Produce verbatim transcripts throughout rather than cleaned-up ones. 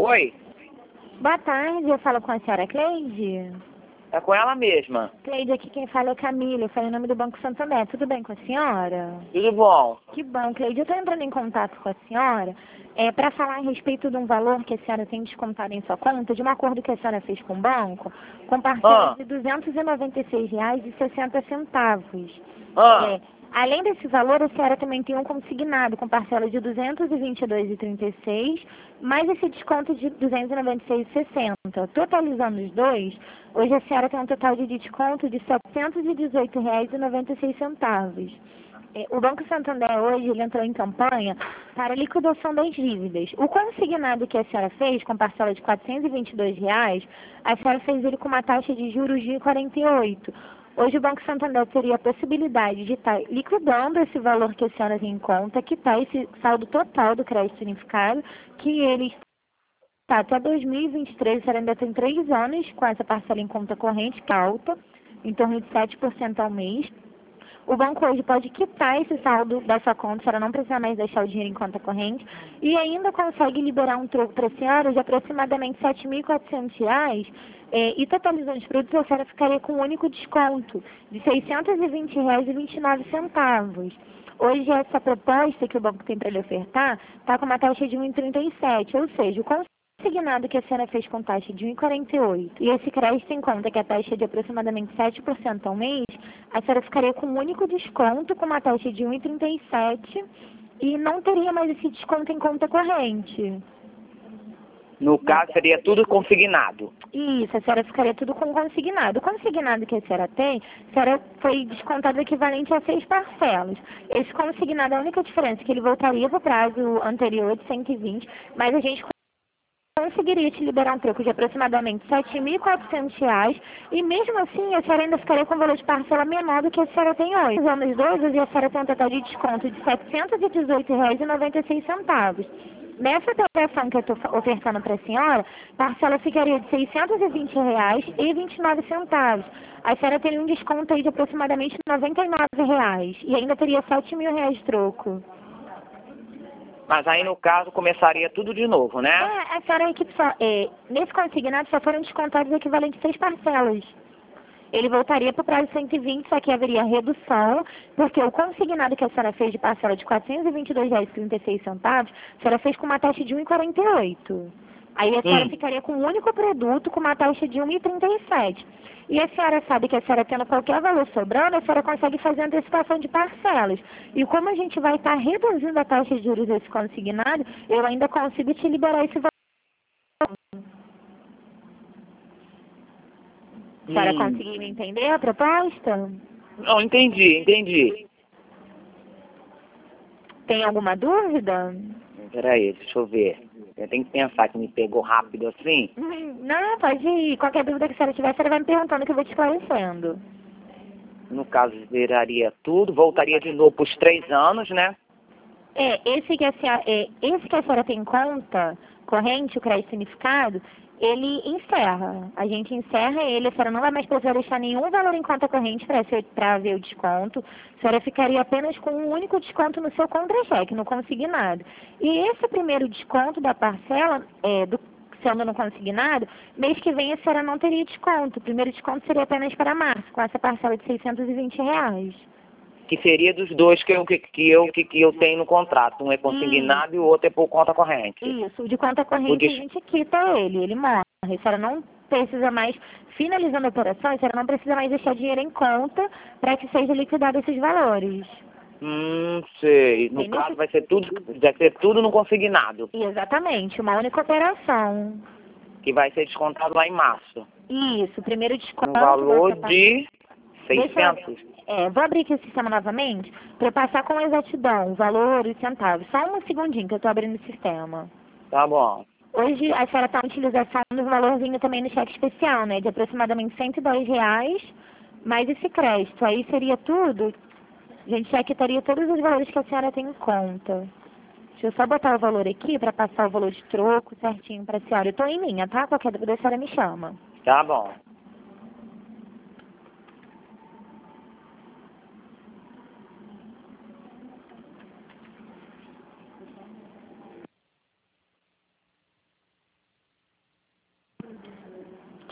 Oi, Boa tarde, eu falo com a senhora Cleide. é com ela mesma. Cleide, aqui quem fala é Camila, eu falo em nome do Banco Santander. Tudo bem com a senhora? Tudo bom? Que bom, Cleide. Eu estou entrando em contato com a senhora é, para falar a respeito de um valor que a senhora tem descontado em sua conta, de um acordo que a senhora fez com o banco, com parcelas Ah, de duzentos e noventa e seis reais e sessenta centavos. ah, É, além desse valor, a senhora também tem um consignado com parcela de duzentos e vinte e dois reais e trinta e seis centavos, mais esse desconto de duzentos e noventa e seis reais e sessenta centavos. Totalizando os dois, hoje a senhora tem um total de desconto de setecentos e dezoito reais e noventa e seis centavos. É, O Banco Santander hoje ele entrou em campanha para liquidação das dívidas. O consignado que a senhora fez, com parcela de quatrocentos e vinte e dois reais, a senhora fez ele com uma taxa de juros de quarenta e oito. Hoje o Banco Santander teria a possibilidade de estar liquidando esse valor que a senhora tem em conta, quitar esse saldo total do crédito unificado, que ele está até dois mil e vinte e três, a senhora ainda tem três anos com essa parcela em conta corrente, que é alta, em torno de sete por cento ao mês. O banco hoje pode quitar esse saldo da sua conta, a senhora não precisa mais deixar o dinheiro em conta corrente, e ainda consegue liberar um troco para a senhora de aproximadamente sete mil e quatrocentos reais, eh, e totalizando os produtos, a senhora ficaria com um único desconto de seiscentos e vinte reais e vinte e nove centavos. Hoje, essa proposta que o banco tem para lhe ofertar está com uma taxa de um vírgula trinta e sete, ou seja, o consignado que a senhora fez com taxa de um vírgula quarenta e oito e esse crédito em conta, que é a taxa de aproximadamente sete por cento ao mês, a senhora ficaria com um único desconto, com uma taxa de um vírgula trinta e sete e não teria mais esse desconto em conta corrente. no caso seria tudo consignado. Isso, a senhora ficaria tudo com consignado. O consignado que a senhora tem, a senhora foi descontado equivalente a seis parcelas. Esse consignado, a única diferença é que ele voltaria para o prazo anterior de cento e vinte, mas a gente conseguiria te liberar um troco de aproximadamente sete mil e quatrocentos reais e mesmo assim a senhora ainda ficaria com um valor de parcela menor do que a senhora tem hoje. Nos anos dois, hoje a senhora tem um total de desconto de setecentos e dezoito reais e noventa e seis centavos. Nessa operação que eu estou ofertando para a senhora, parcela ficaria de seiscentos e vinte reais e vinte e nove centavos. A senhora teria um desconto aí de aproximadamente noventa e nove reais e ainda teria sete mil reais de troco. Mas aí no caso começaria tudo de novo, né? É, a senhora, a equipe só, é, nesse consignado só foram descontados o equivalente a seis parcelas. Ele voltaria para o prazo cento e vinte, só que haveria redução, porque o consignado que a senhora fez de parcela de quatrocentos e vinte e dois reais e trinta e seis centavos, a senhora fez com uma taxa de um vírgula quarenta e oito. Aí a senhora Hum. ficaria com um único produto com uma taxa de um vírgula trinta e sete. E a senhora sabe que a senhora tendo qualquer valor sobrando, a senhora consegue fazer antecipação de parcelas. E como a gente vai estar reduzindo a taxa de juros desse consignado, eu ainda consigo te liberar esse valor. A senhora Hum. conseguiu entender a proposta? Não, entendi, entendi. Tem alguma dúvida? Peraí, deixa eu ver. Eu tenho que pensar que me pegou rápido assim. Hum, Não, pode ir. Qualquer dúvida que a senhora tiver, a senhora vai me perguntando que eu vou te esclarecendo. No caso, viraria tudo, voltaria de novo para os três anos, né? É, esse que a senhora, é, esse que a senhora tem em conta corrente, o crédito unificado, ele encerra. A gente encerra ele, a senhora não vai mais precisar deixar nenhum valor em conta corrente para ver o desconto. A senhora ficaria apenas com um único desconto no seu contra-cheque, no consignado. E esse primeiro desconto da parcela, é, do, sendo no consignado, mês que vem a senhora não teria desconto. O primeiro desconto seria apenas para março, com essa parcela de seiscentos e vinte reais. Que seria dos dois que eu, que, que eu, que, que eu tenho no contrato. Um é consignado e o outro é por conta corrente. Isso, o de conta O corrente des- a gente quita ele, ele morre. A senhora não precisa mais, finalizando a operação, a senhora não precisa mais deixar dinheiro em conta para que seja liquidado esses valores. Hum, sei. No Entendeu? caso vai ser tudo, vai ser tudo no consignado, E exatamente, uma única operação. que vai ser descontado lá em março. Isso, o primeiro desconto. No valor nessa parte- de Deixa eu- seiscentos. É, vou abrir aqui o sistema novamente para eu passar com exatidão o valor e os centavos. Só um segundinho que eu estou abrindo o sistema. Tá bom. Hoje a senhora está em utilização do valorzinho também no cheque especial, né? De aproximadamente cento e dois reais, mais esse crédito. Aí seria tudo, a gente já quitaria todos os valores que a senhora tem em conta. Deixa eu só botar o valor aqui para passar o valor de troco certinho para a senhora. Eu estou em linha, tá? Qualquer dúvida a senhora me chama. Tá bom.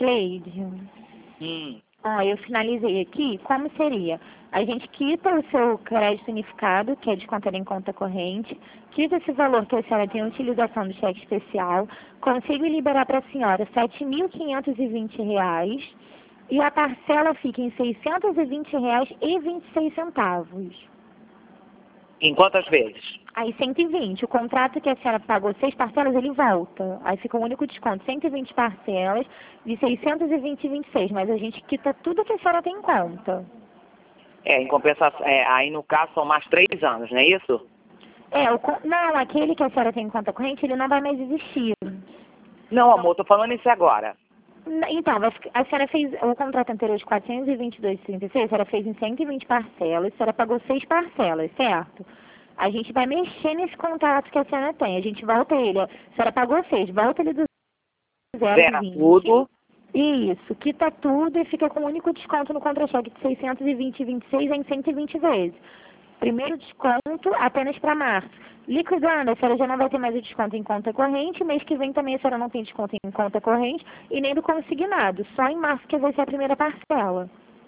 Cleide. Hum. Ó, eu finalizei aqui, como seria? A gente quita o seu crédito unificado, que é descontado em conta corrente, quita esse valor que a senhora tem em utilização do cheque especial, consigo liberar para a senhora sete mil quinhentos e vinte reais e a parcela fica em seiscentos e vinte reais e vinte e seis centavos. Em quantas vezes? Aí cento e vinte. O contrato que a senhora pagou seis parcelas, ele volta. Aí fica o único desconto, cento e vinte parcelas de seiscentos e vinte e vinte e seis. Mas a gente quita tudo que a senhora tem em conta. É, em compensação, é, aí no caso são mais três anos, não é isso? É, o, não, aquele que a senhora tem em conta corrente, ele não vai mais existir. Não, amor, tô falando isso agora. Então, vai ficar- a senhora fez o contrato anterior de quatrocentos e vinte e dois vírgula trinta e seis, a senhora fez em cento e vinte parcelas, a senhora pagou seis parcelas, certo? A gente vai mexer nesse contrato que a senhora tem, a gente volta ele, a senhora pagou seis, volta ele do zero Zera vírgula vinte. tudo. Isso, quita tudo e fica com um único desconto no contra-cheque de seiscentos e vinte vírgula vinte e seis em cento e vinte vezes. Primeiro desconto apenas para março. Liquidando, a senhora já não vai ter mais o desconto em conta corrente. Mês que vem também a senhora não tem desconto em conta corrente e nem do consignado. Só em março que vai ser a primeira parcela.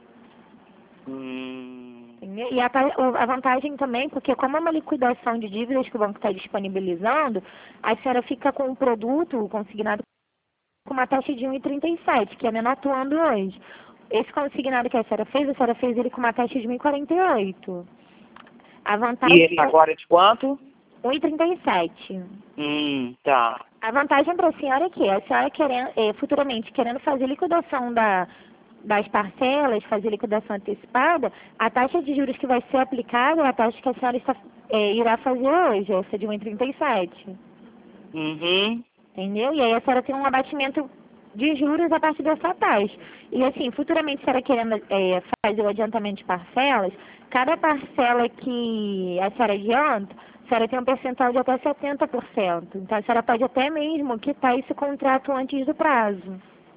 Hum. Entendeu? E a, a vantagem também, porque como é uma liquidação de dívidas que o banco está disponibilizando, a senhora fica com o produto consignado com uma taxa de um vírgula trinta e sete, que é menor atuando hoje. Esse consignado que a senhora fez, a senhora fez ele com uma taxa de um vírgula quarenta e oito. A vantagem E ele agora é de quanto? um vírgula trinta e sete. Hum, tá. A vantagem para a senhora é que a senhora querendo, é, futuramente querendo fazer liquidação da, das parcelas, fazer liquidação antecipada, a taxa de juros que vai ser aplicada é a taxa que a senhora está, é, irá fazer hoje, essa de um vírgula trinta e sete. Uhum. Entendeu? E aí a senhora tem um abatimento de juros a partir dessa taxa. E assim, futuramente a senhora querendo é, fazer o adiantamento de parcelas, cada parcela que a senhora adianta, a senhora tem um percentual de até setenta por cento. Então a senhora pode até mesmo quitar esse contrato antes do prazo.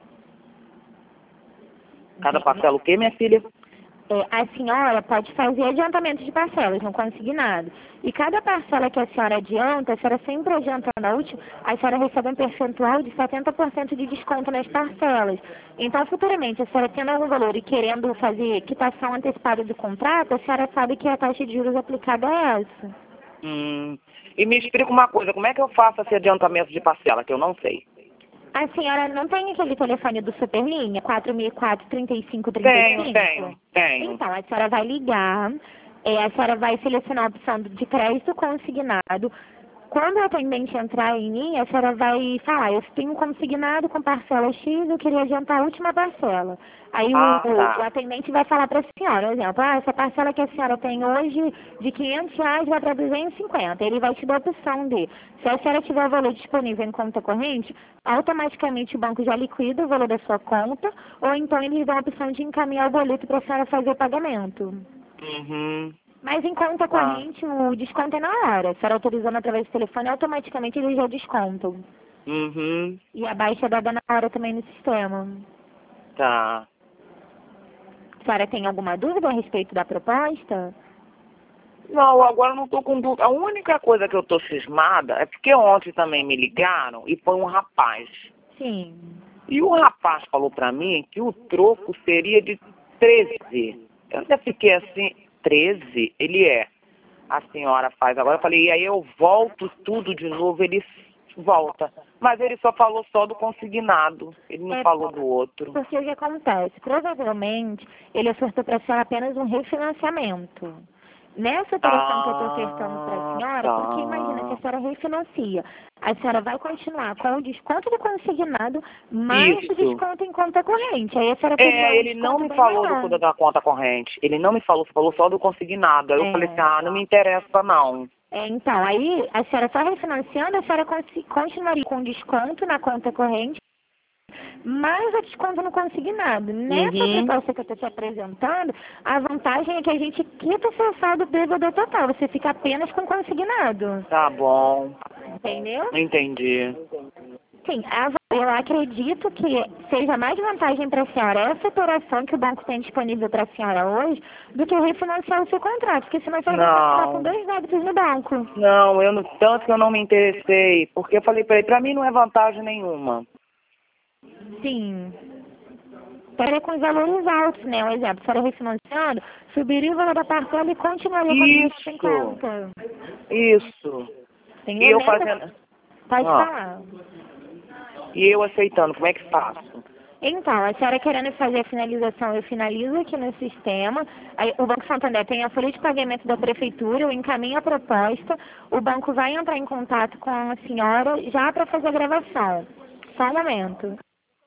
Cada parcela o quê, minha filha? É, a senhora pode fazer adiantamento de parcelas, não consignado. E cada parcela que a senhora adianta, a senhora sempre adiantando a última, a senhora recebe um percentual de setenta por cento de desconto nas parcelas. Então, futuramente, a senhora tendo algum valor e querendo fazer quitação antecipada do contrato, a senhora sabe que a taxa de juros aplicada é essa. Hum. E me explica uma coisa, como é que eu faço esse adiantamento de parcela, que eu não sei? A senhora não tem aquele telefone do Superlinha, quatro mil e quatro, trinta e cinco, trinta e cinco? Tenho, tenho, tenho. Então, a senhora vai ligar, é, a senhora vai selecionar a opção de crédito consignado. Quando o atendente entrar em linha, a senhora vai falar, eu tenho consignado com parcela X, eu queria adiantar a última parcela. Aí Ah, o, tá. o atendente vai falar para a senhora, por exemplo, ah, essa parcela que a senhora tem hoje de quinhentos reais vai para duzentos e cinquenta. Ele vai te dar a opção de, se a senhora tiver o valor disponível em conta corrente, automaticamente o banco já liquida o valor da sua conta, ou então eles dão a opção de encaminhar o boleto para a senhora fazer o pagamento. Uhum. Mas em conta corrente, o desconto é na hora. Se for autorizando através do telefone, automaticamente eles já descontam. Uhum. E a baixa é dada na hora também no sistema. Tá. A senhora tem alguma dúvida a respeito da proposta? Não, agora eu não tô com dúvida. A única coisa que eu tô cismada é porque ontem também me ligaram e foi um rapaz. Sim. E o rapaz falou pra mim que o troco seria de treze. Eu ainda fiquei assim, treze? Ele é. A senhora faz agora. Eu falei, e aí eu volto tudo de novo, ele volta. Mas ele só falou só do consignado. Ele não É, falou do outro. Porque o que acontece? Provavelmente ele ofertou para a senhora apenas um refinanciamento. Nessa operação que eu estou ofertando para a senhora, tá. porque imagina, se a senhora refinancia, a senhora vai continuar com o desconto do consignado, mais Isso. o desconto em conta corrente. Aí a senhora pegaria É, um ele não desconto me bem falou maior. do, da conta corrente. Ele não me falou, falou só do consignado. Aí eu É. falei assim, ah, não me interessa não. É, então, aí a senhora só refinanciando, a senhora consi- continuaria com desconto na conta corrente, mais o desconto no consignado. Nessa Uhum. proposta que eu estou te apresentando, a vantagem é que a gente quita o seu saldo devedor total. Você fica apenas com consignado. Tá bom. Entendeu? Entendi. Sim, a- eu acredito que seja mais vantagem para a senhora essa operação que o banco tem disponível para a senhora hoje do que refinanciar o seu contrato, porque senão você vai continuar com Não. dois débitos no banco. Não, eu não, tanto que eu não me interessei. Porque eu falei pra ele, pra mim não é vantagem nenhuma. Sim. estaria com os valores altos, né? Um exemplo, se era refinanciando, subiria o valor da parcela e continuaria com Isso. cinquenta. Isso. Entendeu? E eu Nessa- fazendo... Pode Ah. falar. E eu aceitando, como é que faço? Então, a senhora querendo fazer a finalização, eu finalizo aqui no sistema. Aí, o Banco Santander tem a folha de pagamento da prefeitura, eu encaminho a proposta, o banco vai entrar em contato com a senhora já para fazer a gravação. Só um momento.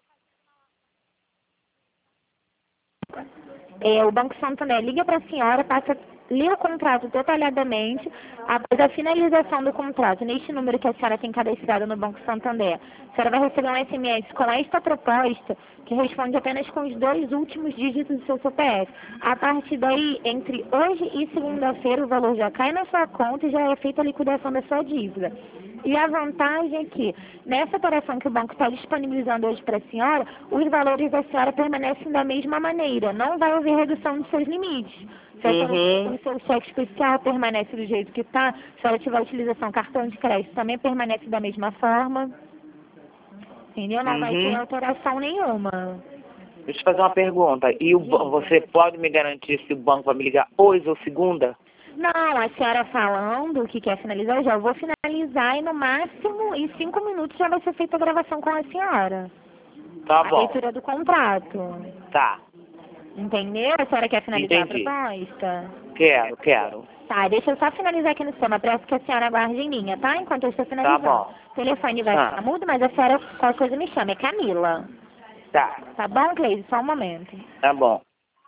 É, o Banco Santander liga para a senhora, passa lê o contrato detalhadamente, após a finalização do contrato, neste número que a senhora tem cadastrado no Banco Santander, a senhora vai receber um S M S com esta proposta, que responde apenas com os dois últimos dígitos do seu C P F. A partir daí, entre hoje e segunda-feira, o valor já cai na sua conta e já é feita a liquidação da sua dívida. E a vantagem é que, nessa operação que o banco está disponibilizando hoje para a senhora, os valores da senhora permanecem da mesma maneira, não vai haver redução dos seus limites. Se a senhora Uhum. o seu cheque especial permanece do jeito que está, se a senhora tiver utilização cartão de crédito também permanece da mesma forma. Entendeu? Não vai ter Uhum. alteração nenhuma. Deixa eu fazer uma pergunta. E o, ba- você pode me garantir se o banco vai me ligar hoje ou segunda? Não, a senhora falando que quer finalizar, eu já vou finalizar e no máximo em cinco minutos já vai ser feita a gravação com a senhora. Tá A bom. leitura do contrato. Tá. Entendeu? A senhora quer finalizar Entendi. a proposta? Quero, quero. Tá, deixa eu só finalizar aqui no sistema. Peço que a senhora aguarde em linha, tá? Enquanto eu estou finalizando. bom. O telefone vai Ah. ficar mudo, mas a senhora, qualquer coisa me chama. É Camila. Tá. Tá bom, Cleide? Só um momento. Tá bom.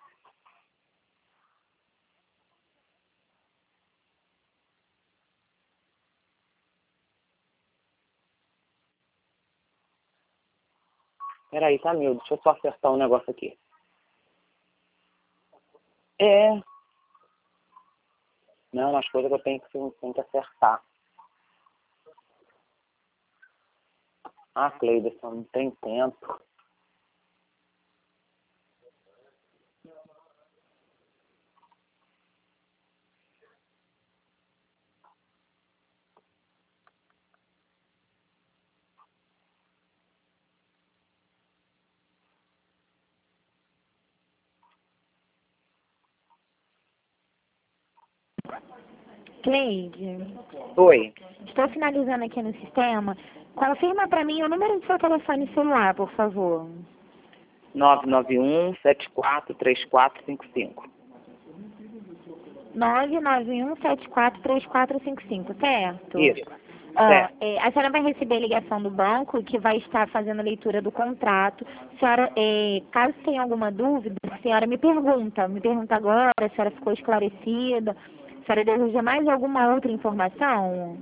Peraí, tá, meu? Deixa eu só acertar um negócio aqui. É. Não, as coisas que eu tenho que, tenho que acertar. Ah, Cleide, só não tem tempo. Cleide, Oi. estou finalizando aqui no sistema. Confirma para mim o número do seu telefone celular, por favor. nove nove um, sete quatro três quatro cinco cinco. nove nove um sete quatro três quatro cinco cinco, certo? Isso. Ah, Certo. é, a senhora vai receber a ligação do banco que vai estar fazendo a leitura do contrato. Senhora, é, caso tenha alguma dúvida, a senhora me pergunta. Me pergunta agora, a senhora ficou esclarecida. A senhora deseja mais alguma outra informação?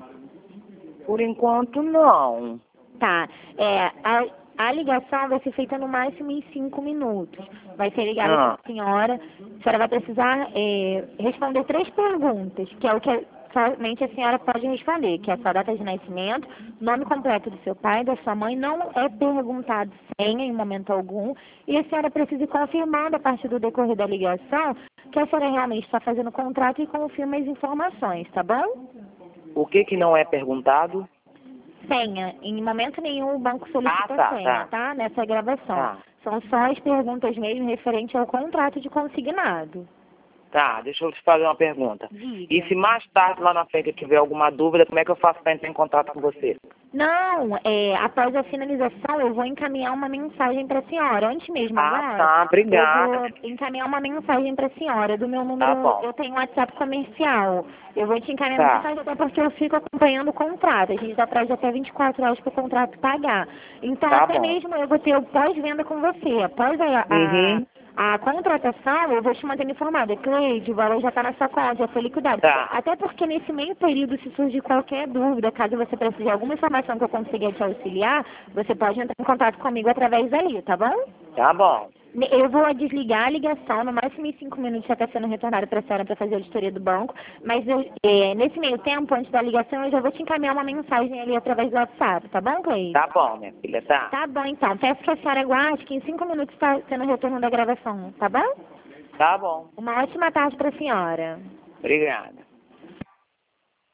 Por enquanto, não. Tá. É, a, a ligação vai ser feita no máximo em cinco minutos. Vai ser ligada Ah. para a senhora. A senhora vai precisar é, responder três perguntas, que é o que a- somente a senhora pode responder, que é a sua data de nascimento, nome completo do seu pai, da sua mãe, não é perguntado senha em momento algum, e a senhora precisa ir confirmando a partir do decorrer da ligação que a senhora realmente está fazendo o contrato e confirma as informações, tá bom? O que que não é perguntado? Senha. Em momento nenhum o banco solicita Ah, tá, senha, tá. tá? Nessa gravação. Tá. São só as perguntas mesmo referente ao contrato de consignado. Tá, deixa eu te fazer uma pergunta. Diga. E se mais tarde lá na frente eu tiver alguma dúvida, como é que eu faço para entrar em contato com você? Não, é, após a finalização eu vou encaminhar uma mensagem para a senhora. Antes mesmo Ah, agora, tá, eu obrigada. vou encaminhar uma mensagem para a senhora do meu número. Tá bom. Eu tenho um WhatsApp comercial. Eu vou te encaminhar Tá. uma mensagem até porque eu fico acompanhando o contrato. A gente dá prazo até vinte e quatro horas para o contrato pagar. Então, Tá até bom. mesmo eu vou ter o pós-venda com você. Após a, a, Uhum. a contratação, eu vou te manter informada. Cleide, o valor já está na sua conta, já foi liquidado. Tá. Até porque nesse meio período, se surgir qualquer dúvida, caso você precise de alguma informação que eu consiga te auxiliar, você pode entrar em contato comigo através dali, tá bom? Tá bom. Eu vou desligar a ligação, no máximo em cinco minutos já está sendo retornado para a senhora para fazer a auditoria do banco, mas eu, é, nesse meio tempo, antes da ligação, eu já vou te encaminhar uma mensagem ali através do WhatsApp, tá bom, Cleide? Tá bom, minha filha, tá. Tá bom, então. Peço que a senhora aguarde, que em cinco minutos está sendo o retorno da gravação, tá bom? Tá bom. Uma ótima tarde para a senhora. Obrigada.